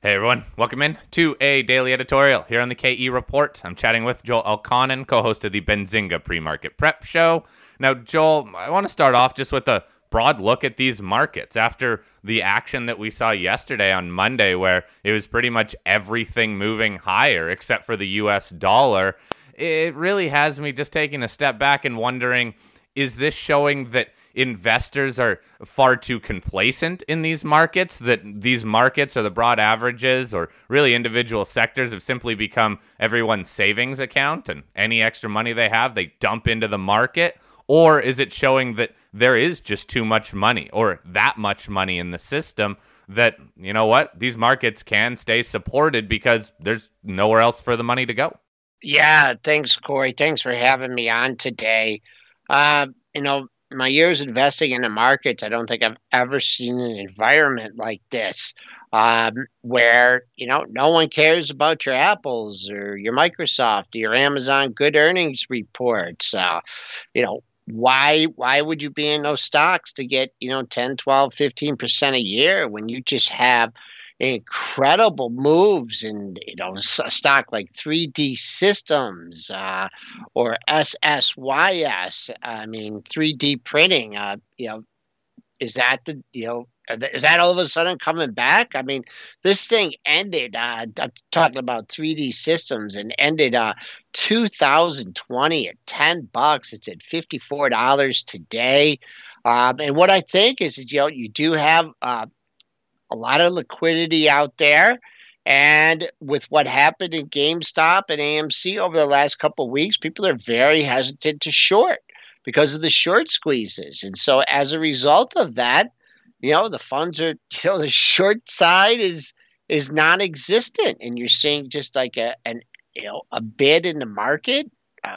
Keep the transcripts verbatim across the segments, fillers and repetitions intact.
Hey everyone, welcome in to a daily editorial here on the K E Report. I'm chatting with Joel Elconin, co-host of the Benzinga Pre-Market Prep Show. Now, Joel, I want to start off just with a broad look at these markets after the action that we saw yesterday on Monday, where it was pretty much everything moving higher except for the U S dollar. It really has me just taking a step back and wondering, is this showing that investors are far too complacent in these markets, that these markets or the broad averages or really individual sectors have simply become everyone's savings account, and any extra money they have, they dump into the market? Or is it showing that there is just too much money or that much money in the system that, you know what, these markets can stay supported because there's nowhere else for the money to go? Yeah, thanks, Corey. Thanks for having me on today. Uh, you know, my years investing in the markets, I don't think I've ever seen an environment like this, um, where, you know, no one cares about your Apples or your Microsoft or your Amazon good earnings reports. Uh, you know, why why would you be in those stocks to get, you know, ten, twelve, fifteen percent a year when you just have incredible moves in, you know, s- a stock like three D Systems, uh, or S S Y S. I mean, three D printing. Uh, you know, is that the you know are the- is that all of a sudden coming back? I mean, this thing ended. Uh, I'm talking about three D Systems and ended uh two thousand twenty at ten bucks. It's at fifty four dollars today. Um, and what I think is, that, you know, you do have uh, a lot of liquidity out there. And with what happened in GameStop and A M C over the last couple of weeks, people are very hesitant to short because of the short squeezes. And so as a result of that, you know, the funds are, you know, the short side is is non-existent, and you're seeing just like a an you know a bid in the market. Uh,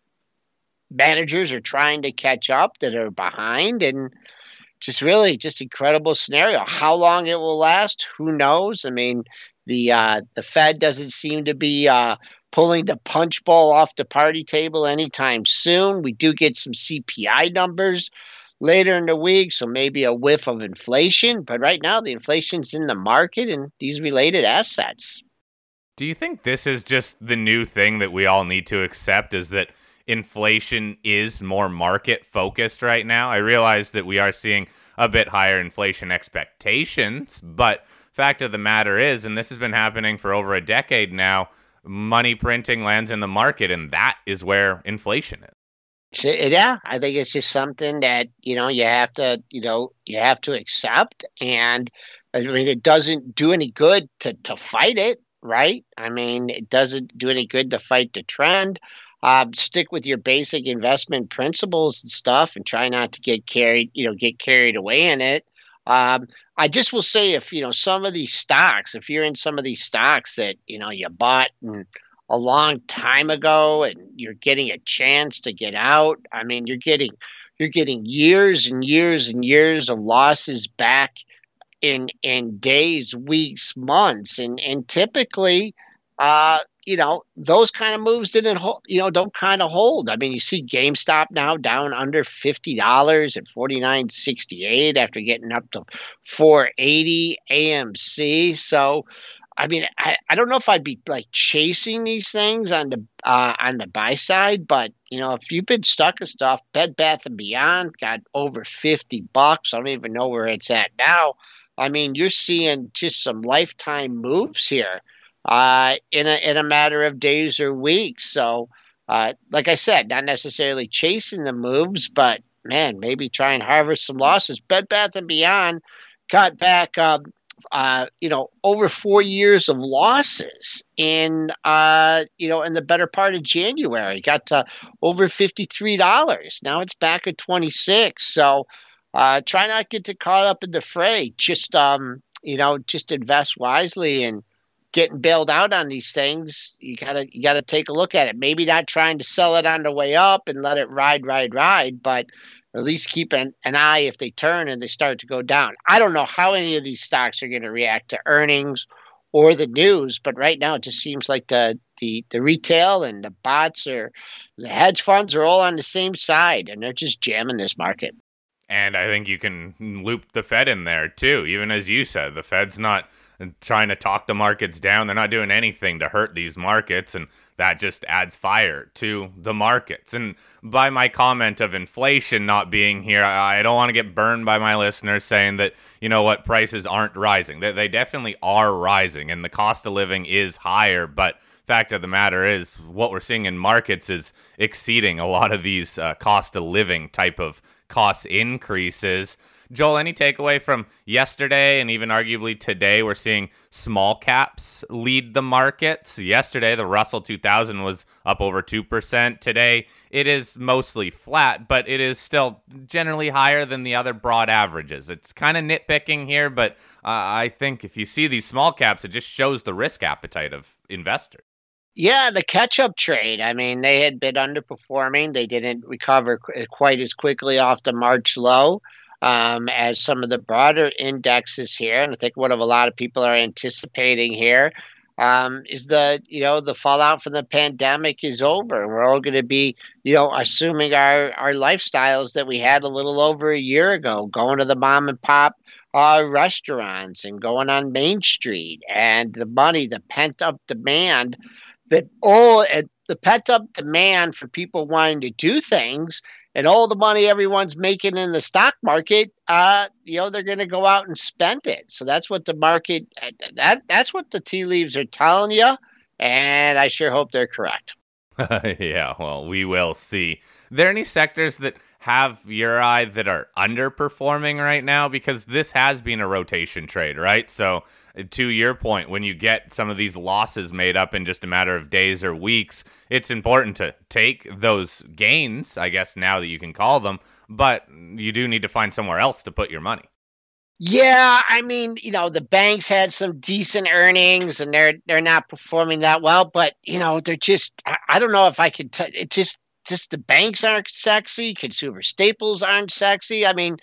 Managers are trying to catch up that are behind, and just really just incredible scenario. How long it will last, who knows? I mean, the uh, the Fed doesn't seem to be uh, pulling the punch bowl off the party table anytime soon. We do get some C P I numbers later in the week, so maybe a whiff of inflation. But right now, the inflation's in the market and these related assets. Do you think this is just the new thing that we all need to accept, is that inflation is more market focused right now? I realize that we are seeing a bit higher inflation expectations, but fact of the matter is, and this has been happening for over a decade now, money printing lands in the market, and that is where inflation is. So, yeah, I think it's just something that, you know, you have to, you know, you have to accept. And I mean, it doesn't do any good to to fight it, right? I mean, it doesn't do any good to fight the trend. Um, stick with your basic investment principles and stuff, and try not to get carried, you know, get carried away in it. Um, I just will say, if you know some of these stocks, if you're in some of these stocks that you know you bought and a long time ago and you're getting a chance to get out, I mean, you're getting you're getting years and years and years of losses back in in days, weeks, months, and and typically, uh, you know, those kind of moves didn't hold, you know, don't kind of hold. I mean, you see GameStop now down under fifty dollars at forty nine sixty eight after getting up to four eighty. A M C, so I mean, I, I don't know if I'd be like chasing these things on the uh, on the buy side, but you know, if you've been stuck in stuff, Bed Bath and Beyond got over fifty bucks. I don't even know where it's at now. I mean, you're seeing just some lifetime moves here, uh, in a in a matter of days or weeks. So, uh, like I said, not necessarily chasing the moves, but man, maybe try and harvest some losses. Bed Bath and Beyond got back. Um, uh, you know, over four years of losses in, uh, you know, in the better part of January. Got to over fifty-three dollars. Now it's back at twenty-six. So uh, try not to get too caught up in the fray. Just, um, you know, just invest wisely, and getting bailed out on these things. You gotta, you gotta take a look at it. Maybe not trying to sell it on the way up and let it ride, ride, ride, but at least keep an, an eye if they turn and they start to go down. I don't know how any of these stocks are going to react to earnings or the news, but right now it just seems like the the the retail and the bots or the hedge funds are all on the same side, and they're just jamming this market. And I think you can loop the Fed in there too. Even as you said, the Fed's not trying to talk the markets down. They're not doing anything to hurt these markets, and that just adds fire to the markets. And by my comment of inflation not being here, I don't want to get burned by my listeners saying that, you know what, prices aren't rising. They, they definitely are rising, and the cost of living is higher, but fact of the matter is what we're seeing in markets is exceeding a lot of these uh, cost of living type of cost increases. Joel, any takeaway from yesterday and even arguably today? We're seeing small caps lead the markets. Yesterday, the Russell two thousand was up over two percent. Today, it is mostly flat, but it is still generally higher than the other broad averages. It's kind of nitpicking here, but uh, I think if you see these small caps, it just shows the risk appetite of investors. Yeah, the catch-up trade. I mean, they had been underperforming. They didn't recover qu- quite as quickly off the March low um, as some of the broader indexes here. And I think what a lot of people are anticipating here um, is the, you know, the fallout from the pandemic is over. We're all going to be, you know, assuming our, our lifestyles that we had a little over a year ago, going to the mom and pop uh, restaurants and going on Main Street, and the money, the pent-up demand that all and the pent up demand for people wanting to do things, and all the money everyone's making in the stock market, uh, you know, they're going to go out and spend it. So that's what the market, that that's what the tea leaves are telling you, and I sure hope they're correct. Yeah, well, we will see. Are there any sectors that have your eye that are underperforming right now? Because this has been a rotation trade, right? So to your point, when you get some of these losses made up in just a matter of days or weeks, it's important to take those gains, I guess now that you can call them, but you do need to find somewhere else to put your money. Yeah, I mean, you know, the banks had some decent earnings, and they're they're not performing that well, but you know, they're just I, I don't know if I could t- it just just the banks aren't sexy, consumer staples aren't sexy. I mean,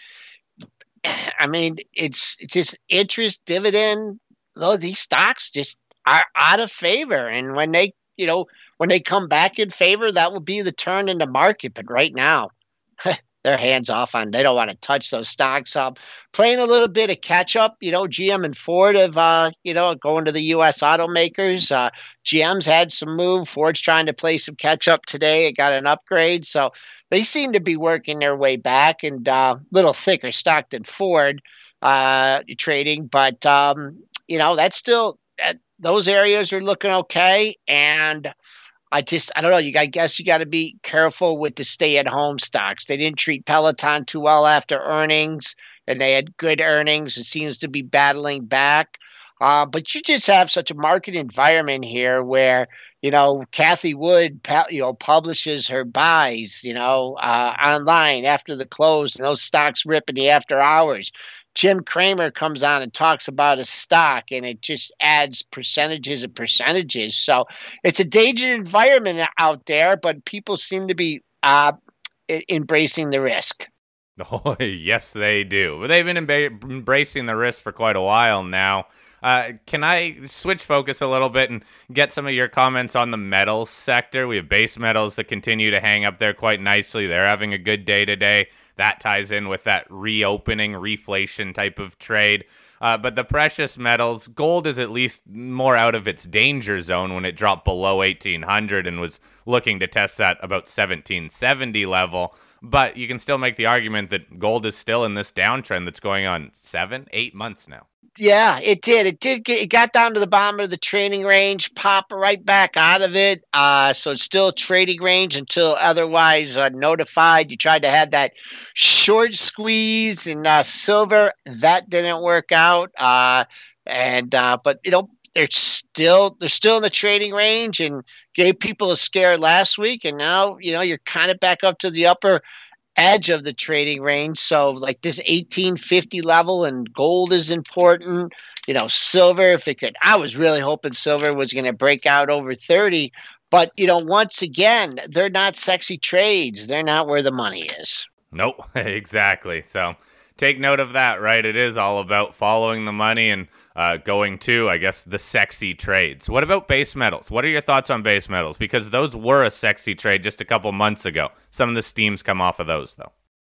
I mean, it's it's just interest dividend. Though these stocks just are out of favor, and when they, you know, when they come back in favor, that will be the turn in the market. But right now, they're hands off on. They don't want to touch those stocks up. Playing a little bit of catch up, you know, G M and Ford have, uh, you know, going to the U S automakers. Uh, G M's had some move. Ford's trying to play some catch up today. It got an upgrade, so they seem to be working their way back, and a uh, little thicker stock than Ford uh, trading, but. Um, You know, that's still that, those areas are looking okay. And I just, I don't know. You, I guess you got to be careful with the stay at home stocks. They didn't treat Peloton too well after earnings, and they had good earnings. It seems to be battling back. Uh, but you just have such a market environment here where, you know, Kathy Wood, you know, publishes her buys, you know, uh, online after the close, and those stocks rip in the after hours. Jim Cramer comes on and talks about a stock, and it just adds percentages and percentages. So it's a dangerous environment out there, but people seem to be uh, embracing the risk. Oh, yes, they do. But they've been emba- embracing the risk for quite a while now. Uh, can I switch focus a little bit and get some of your comments on the metals sector? We have base metals that continue to hang up there quite nicely. They're having a good day today. That ties in with that reopening, reflation type of trade. Uh, but the precious metals, gold is at least more out of its danger zone when it dropped below eighteen hundred and was looking to test that about seventeen seventy level. But you can still make the argument that gold is still in this downtrend that's going on seven, eight months now. Yeah, it did. It did get, it got down to the bottom of the trading range, pop right back out of it. Uh, so it's still trading range until otherwise uh, notified. You tried to have that short squeeze in uh, silver. That didn't work out. Uh, and uh, but you know, they're still they're still in the trading range, and gave people a scare last week, and now you know you're kind of back up to the upper edge of the trading range. So like this eighteen fifty level, and gold is important. You know, silver, if it could, I was really hoping silver was going to break out over thirty, but you know, once again, they're not sexy trades. They're not where the money is. Nope, exactly. So take note of that, right? It is all about following the money and uh, going to, I guess, the sexy trades. What about base metals? What are your thoughts on base metals? Because those were a sexy trade just a couple months ago. Some of the steam's come off of those, though.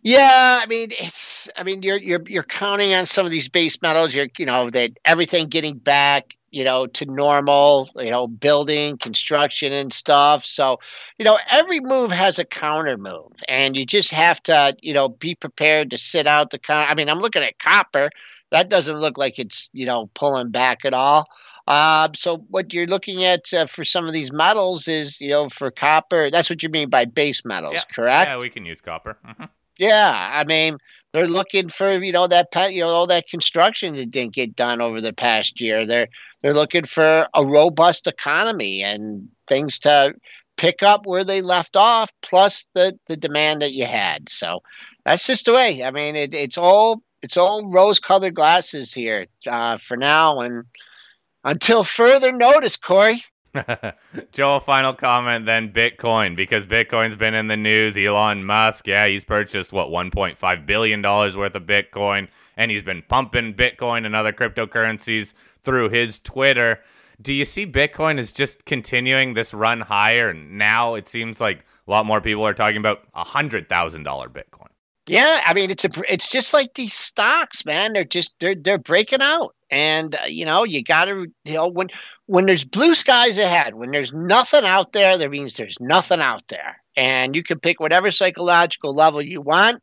Yeah, I mean, it's I mean, you're you're you're counting on some of these base metals, you're you know, that everything getting back, you know, to normal, you know, building, construction and stuff. So, you know, every move has a counter move, and you just have to, you know, be prepared to sit out the counter. I mean, I'm looking at copper. That doesn't look like it's, you know, pulling back at all. Uh, so what you're looking at uh, for some of these metals is, you know, for copper, that's what you mean by base Yeah, metals, yeah, correct? we can use copper. Hmm. Yeah, I mean, they're looking for, you know, that pa you know, all that construction that didn't get done over the past year. They're they're looking for a robust economy and things to pick up where they left off, plus the the demand that you had. So that's just the way. I mean, it, it's all it's all rose-colored glasses here uh, for now, and until further notice, Corey. Joel, final comment then Bitcoin, because Bitcoin's been in the news. Elon Musk, yeah, he's purchased, what, one point five billion dollars worth of Bitcoin, and he's been pumping Bitcoin and other cryptocurrencies through his Twitter. Do you see Bitcoin as just continuing this run higher? And now it seems like a lot more people are talking about a one hundred thousand dollars Bitcoin. Yeah, I mean it's a it's just like these stocks, man. They're just they're they're breaking out, and uh, you know you got to you know when when there's blue skies ahead, when there's nothing out there, that means there's nothing out there, and you can pick whatever psychological level you want.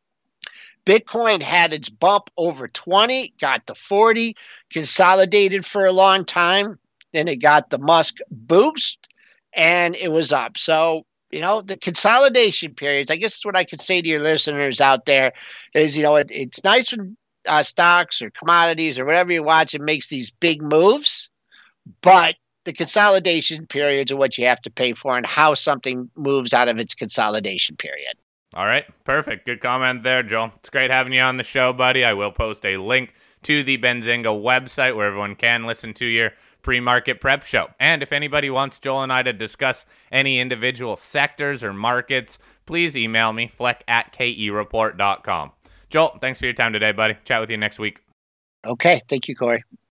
Bitcoin had its bump over twenty, got to forty, consolidated for a long time, then it got the Musk boost, and it was up. So you know the consolidation periods, I guess is what I could say to your listeners out there is, you know it, it's nice when uh, stocks or commodities or whatever you watch, it makes these big moves, but the consolidation periods are what you have to pay for and how something moves out of its consolidation period. All right, perfect. Good comment there, Joel. It's great having you on the show, buddy. I will post a link to the Benzinga website where everyone can listen to your pre-market prep show. And if anybody wants Joel and I to discuss any individual sectors or markets, please email me, fleck at k e report dot com. Joel, thanks for your time today, buddy. Chat with you next week. Okay, thank you, Corey.